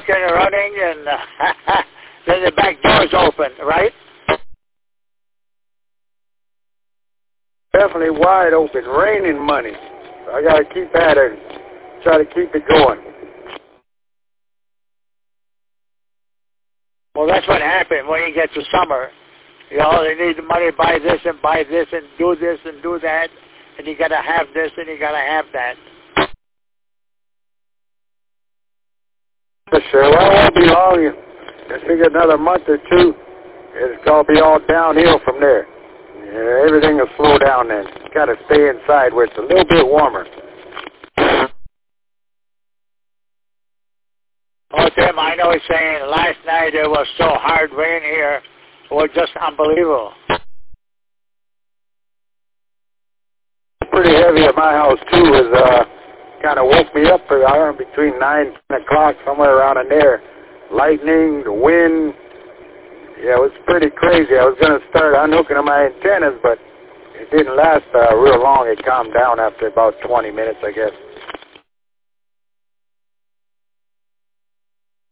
barking and running, and then the back door's open, right? Definitely wide open, raining money. So I got to keep at it and try to keep it going. Well, that's what happened when you get to summer. You know, they need the money to buy this and do this and do that, and you got to have this and you got to have that. Sure, well, it won't be long. I think another month or two, it's going to be all downhill from there. Yeah, everything will slow down then. You got to stay inside where it's a little bit warmer. Oh, Tim, I know he's saying last night it was so hard rain here. It was just unbelievable. Pretty heavy at my house, too. It kind of woke me up for around between 9 and 10 o'clock, somewhere around in there. Lightning, the wind. Yeah, it was pretty crazy. I was going to start unhooking my antennas, but it didn't last real long. It calmed down after about 20 minutes, I guess.